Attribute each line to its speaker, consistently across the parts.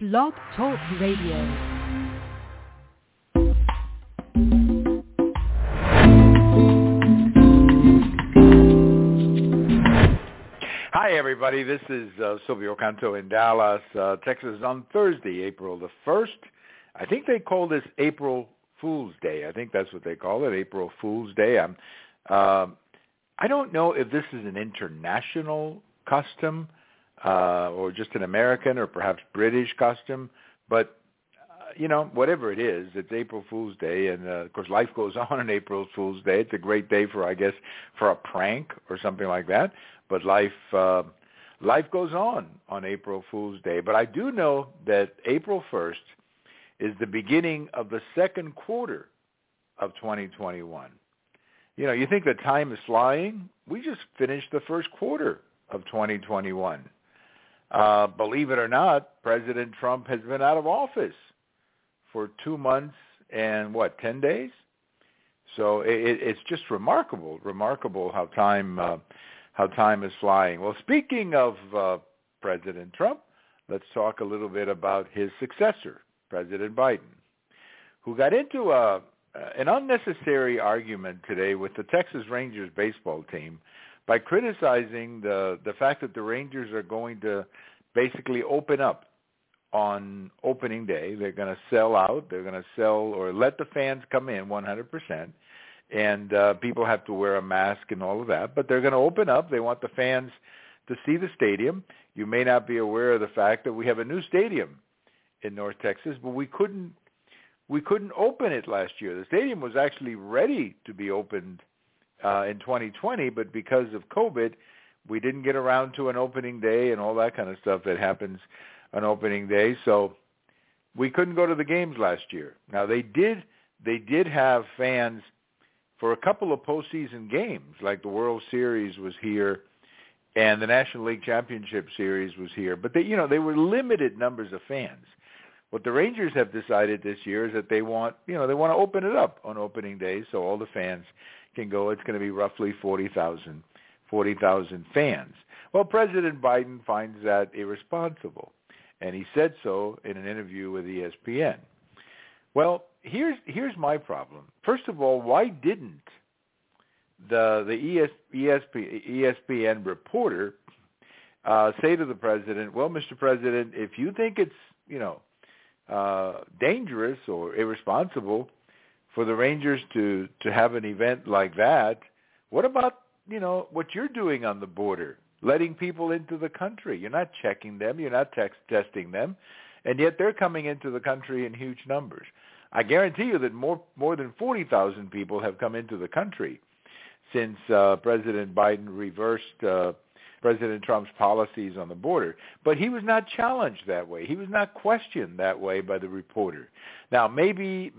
Speaker 1: Blog Talk Radio.
Speaker 2: Hi, everybody. This is Silvio Canto in Dallas, Texas, on Thursday, April the 1st. I think they call this April Fool's Day. I think that's what they call it, April Fool's Day. I don't know if this is an international custom or just an American or perhaps British custom, but, whatever it is, it's April Fool's Day, and, of course, life goes on April Fool's Day. It's a great day for a prank or something like that, but life goes on April Fool's Day. But I do know that April 1st is the beginning of the second quarter of 2021. You think that time is flying? We just finished the first quarter of 2021. Believe it or not, President Trump has been out of office for 2 months and 10 days? So it's just remarkable how time is flying. Well, speaking of President Trump, let's talk a little bit about his successor, President Biden, who got into an unnecessary argument today with the Texas Rangers baseball team by criticizing the fact that the Rangers are going to basically open up on opening day. They're going to sell out. They're going to sell or let the fans come in 100%. And people have to wear a mask and all of that. But they're going to open up. They want the fans to see the stadium. You may not be aware of the fact that we have a new stadium in North Texas, but we couldn't open it last year. The stadium was actually ready to be opened in 2020, but because of COVID, we didn't get around to an opening day and all that kind of stuff that happens on opening day. So we couldn't go to the games last year. Now they did have fans for a couple of postseason games, like the World Series was here and the National League Championship Series was here. But they were limited numbers of fans. What the Rangers have decided this year is that they want to open it up on opening day so all the fans can go. It's going to be roughly 40,000 fans. Well, President Biden finds that irresponsible, and he said so in an interview with ESPN. Well, here's my problem. First of all, why didn't the ESPN reporter say to the president, well, Mr. President, if you think it's, dangerous or irresponsible for the Rangers to have an event like that, what about, what you're doing on the border, letting people into the country? You're not checking them. You're not testing them. And yet they're coming into the country in huge numbers. I guarantee you that more than 40,000 people have come into the country since President Biden reversed President Trump's policies on the border. But he was not challenged that way. He was not questioned that way by the reporter. Now, maybe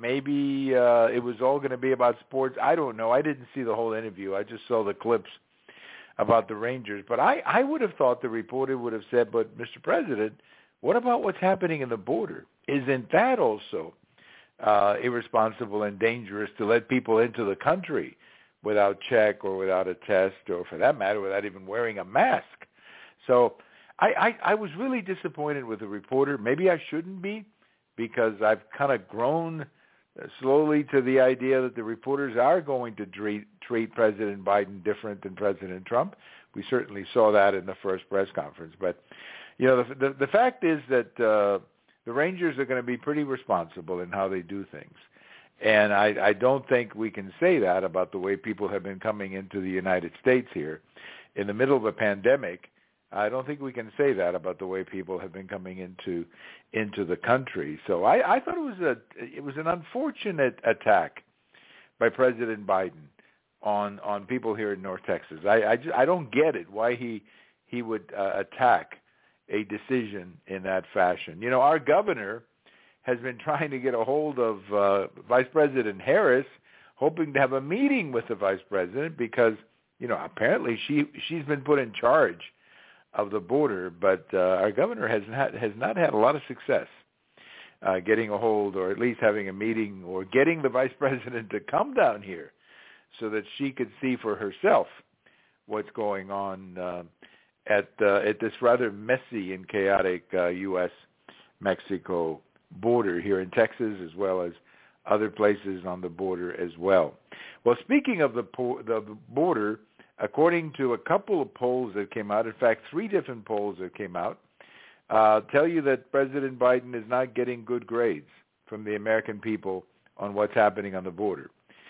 Speaker 2: it was all going to be about sports. I don't know. I didn't see the whole interview. I just saw the clips about the Rangers. But I would have thought the reporter would have said, but Mr. President, what about what's happening in the border? Isn't that also irresponsible and dangerous to let people into the country without check or without a test, or for that matter, without even wearing a mask? So I was really disappointed with the reporter. Maybe I shouldn't be, because I've kind of grown slowly to the idea that the reporters are going to treat President Biden different than President Trump. We certainly saw that in the first press conference. But, the fact is that the Rangers are going to be pretty responsible in how they do things. And I don't think we can say that about the way people have been coming into the United States here. In the middle of a pandemic, I don't think we can say that about the way people have been coming into the country. So I thought it was an unfortunate attack by President Biden on people here in North Texas. I don't get it, why he would attack a decision in that fashion. Our governor has been trying to get a hold of Vice President Harris, hoping to have a meeting with the Vice President because, apparently she's been put in charge of the border, but our governor has not had a lot of success getting a hold, or at least having a meeting, or getting the Vice President to come down here so that she could see for herself what's going on at this rather messy and chaotic U.S. U.S.-Mexico border here in Texas, as well as other places on the border as well. Well, speaking of the border, according to a couple of polls that came out, in fact, 3 different polls that came out, tell you that President Biden is not getting good grades from the American people on what's happening on the border.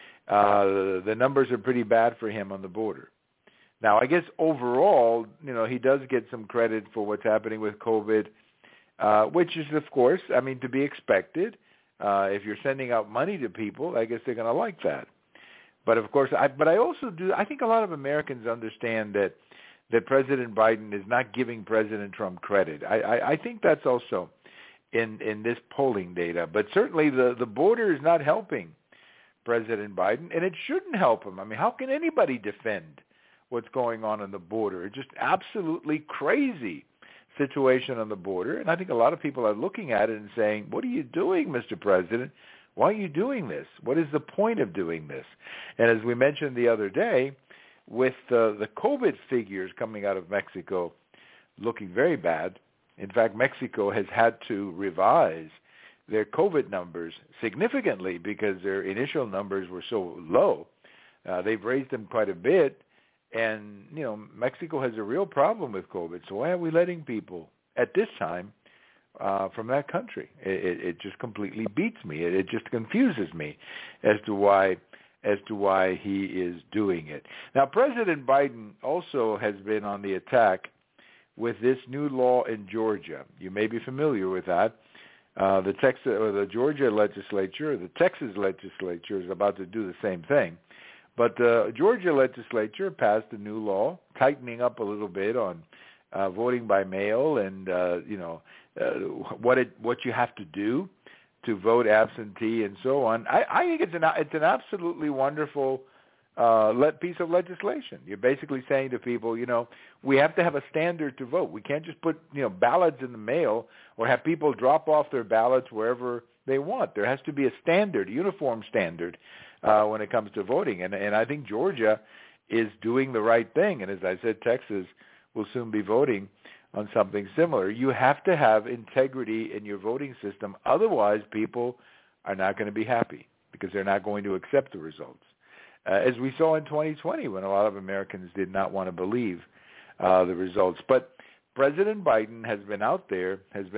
Speaker 2: The numbers are pretty bad for him on the border. Now, I guess overall, he does get some credit for what's happening with COVID, which is, of course, to be expected. If you're sending out money to people, I guess they're going to like that. But of course, I think a lot of Americans understand that President Biden is not giving President Trump credit. I think that's also in this polling data. But certainly the border is not helping President Biden, and it shouldn't help him. How can anybody defend what's going on the border? It's just absolutely crazy situation on the border, and I think a lot of people are looking at it and saying, what are you doing, Mr. President? Why are you doing this? What is the point of doing this? And as we mentioned the other day, with the COVID figures coming out of Mexico looking very bad, in fact, Mexico has had to revise their COVID numbers significantly because their initial numbers were so low. They've raised them quite a bit, and, Mexico has a real problem with COVID. So why are we letting people at this time from that country? It just completely beats me. It just confuses me as to why he is doing it. Now, President Biden also has been on the attack with this new law in Georgia. You may be familiar with that. The Georgia legislature, the Texas legislature is about to do the same thing. But the Georgia legislature passed a new law, tightening up a little bit on voting by mail and what you have to do to vote absentee and so on. I think it's an absolutely wonderful piece of legislation. You're basically saying to people, we have to have a standard to vote. We can't just put ballots in the mail or have people drop off their ballots wherever they want. There has to be a standard, uniform standard when it comes to voting. And I think Georgia is doing the right thing. And as I said, Texas will soon be voting on something similar. You have to have integrity in your voting system. Otherwise, people are not going to be happy because they're not going to accept the results. As we saw in 2020 when a lot of Americans did not want to believe the results. But President Biden has been out there,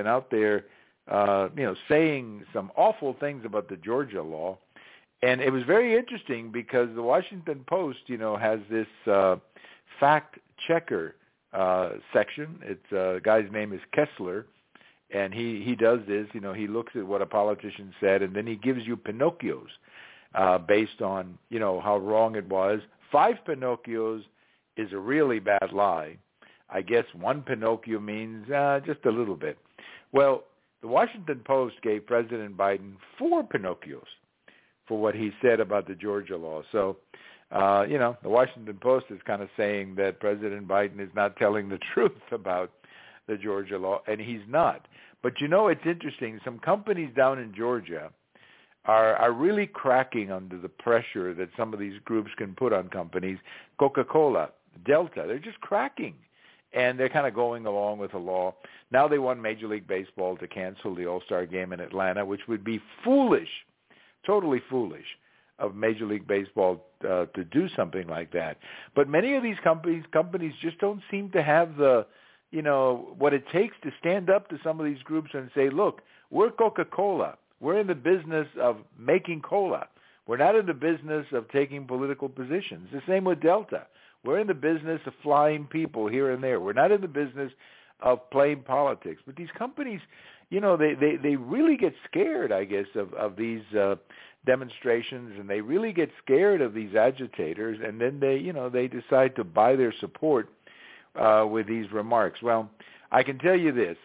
Speaker 2: saying some awful things about the Georgia law. And it was very interesting because the Washington Post, has this fact checker section. It's a guy's name is Kessler, and he does this. He looks at what a politician said, and then he gives you Pinocchios based on how wrong it was. 5 Pinocchios is a really bad lie. I guess 1 Pinocchio means just a little bit. Well, the Washington Post gave President Biden 4 Pinocchios for what he said about the Georgia law. So, the Washington Post is kind of saying that President Biden is not telling the truth about the Georgia law, and he's not. But, it's interesting. Some companies down in Georgia are really cracking under the pressure that some of these groups can put on companies. Coca-Cola, Delta, they're just cracking. And they're kind of going along with the law. Now they want Major League Baseball to cancel the All-Star game in Atlanta, which would be foolish, totally foolish of Major League Baseball to do something like that. But many of these companies just don't seem to have the, what it takes to stand up to some of these groups and say, look, we're Coca-Cola. We're in the business of making cola. We're not in the business of taking political positions. The same with Delta. We're in the business of flying people here and there. We're not in the business of playing politics. But these companies, they really get scared, I guess, of these demonstrations, and they really get scared of these agitators, and then they decide to buy their support with these remarks. Well, I can tell you this.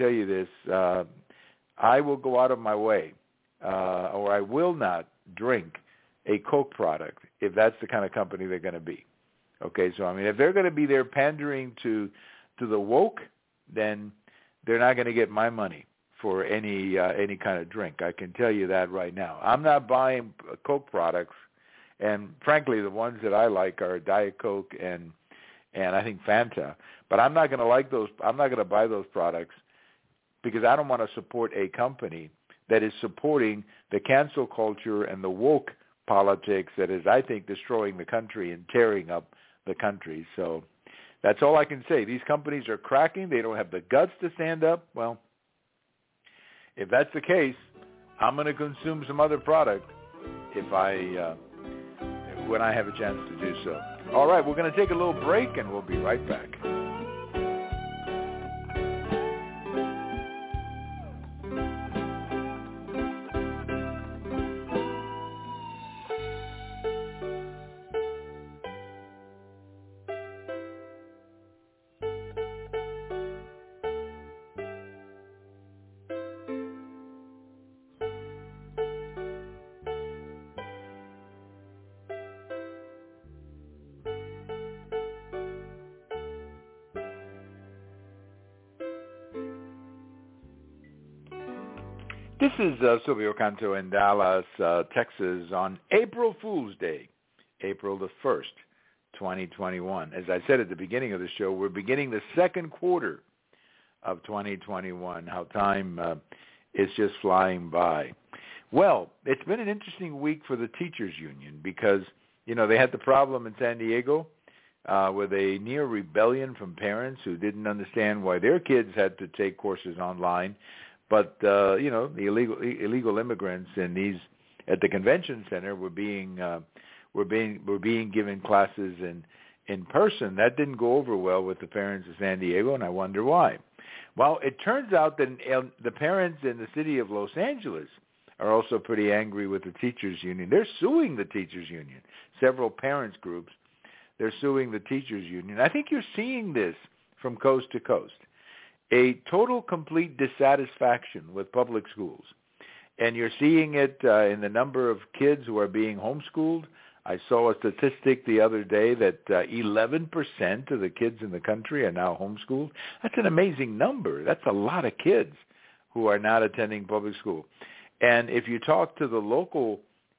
Speaker 2: I will go out of my way, or I will not drink a Coke product if that's the kind of company they're going to be. Okay, so if they're going to be there pandering to the woke, then they're not going to get my money for any kind of drink. I can tell you that right now. I'm not buying Coke products, and frankly, the ones that I like are Diet Coke and I think Fanta. But I'm not going to like those. I'm not going to buy those products because I don't want to support a company that is supporting the cancel culture and the woke politics that is, I think, destroying the country and tearing up the country. So that's all I can say. These companies are cracking. They don't have the guts to stand up. Well, if that's the case, I'm going to consume some other product when I have a chance to do so. All right, we're going to take a little break, and we'll be right back. This is Silvio Canto in Dallas, Texas, on April Fool's Day, April the 1st, 2021. As I said at the beginning of the show, we're beginning the second quarter of 2021. How time is just flying by. Well, it's been an interesting week for the teachers union because, they had the problem in San Diego with a near rebellion from parents who didn't understand why their kids had to take courses online. But the illegal immigrants at the convention center were being given classes in person. That didn't go over well with the parents of San Diego, and I wonder why. Well, it turns out that the parents in the city of Los Angeles are also pretty angry with the teachers union. They're suing the teachers union. Several parents groups, they're suing the teachers union. I think you're seeing this from coast to coast. A total, complete dissatisfaction with public schools. And you're seeing it in the number of kids who are being homeschooled. I saw a statistic the other day that 11% of the kids in the country are now homeschooled. That's an amazing number. That's a lot of kids who are not attending public school. And if you talk to the local,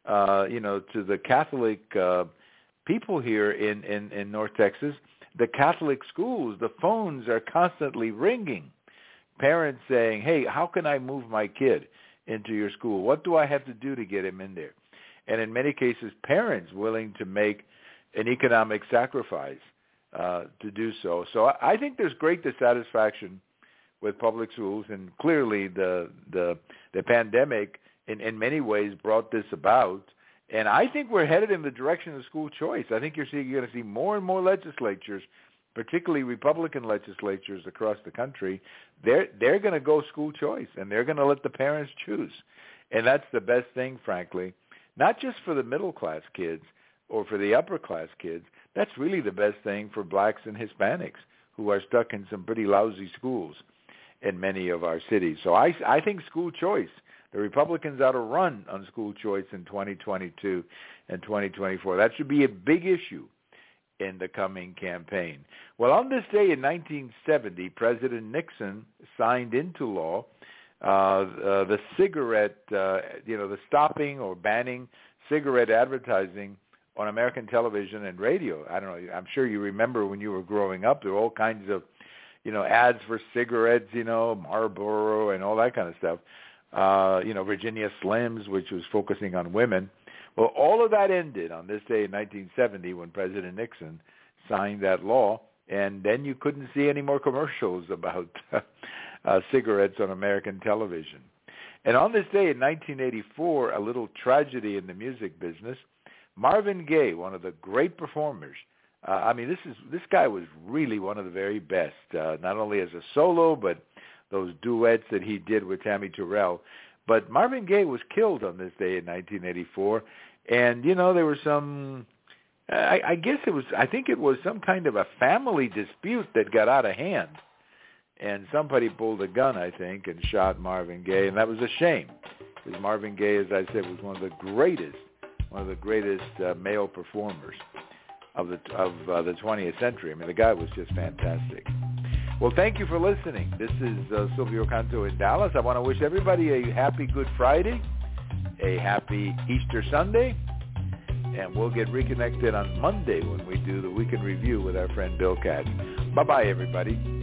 Speaker 2: to the Catholic people here in North Texas, the Catholic schools, the phones are constantly ringing. Parents saying, hey, how can I move my kid into your school? What do I have to do to get him in there? And in many cases, parents willing to make an economic sacrifice to do so. So I think there's great dissatisfaction with public schools, and clearly the pandemic in many ways brought this about. And I think we're headed in the direction of school choice. I think you're going to see more and more legislatures, particularly Republican legislatures across the country. They're going to go school choice, and they're going to let the parents choose. And that's the best thing, frankly, not just for the middle-class kids or for the upper-class kids. That's really the best thing for blacks and Hispanics who are stuck in some pretty lousy schools in many of our cities. So I think school choice, the Republicans ought to run on school choice in 2022 and 2024. That should be a big issue in the coming campaign. Well, on this day in 1970, President Nixon signed into law the cigarette, the stopping or banning cigarette advertising on American television and radio. I don't know. I'm sure you remember when you were growing up, there were all kinds of, ads for cigarettes, Marlboro and all that kind of stuff. Virginia Slims, which was focusing on women. Well, all of that ended on this day in 1970 when President Nixon signed that law, and then you couldn't see any more commercials about cigarettes on American television. And on this day in 1984, a little tragedy in the music business, Marvin Gaye, one of the great performers, this guy was really one of the very best, not only as a solo, but those duets that he did with Tammy Terrell. But Marvin Gaye was killed on this day in 1984. And, there was some, I think it was some kind of a family dispute that got out of hand. And somebody pulled a gun, I think, and shot Marvin Gaye. And that was a shame, because Marvin Gaye, as I said, was one of the greatest male performers of the 20th century. I mean, the guy was just fantastic. Well, thank you for listening. This is Silvio Canto in Dallas. I want to wish everybody a happy Good Friday, a happy Easter Sunday, and we'll get reconnected on Monday when we do the Weekend Review with our friend Bill Katz. Bye-bye, everybody.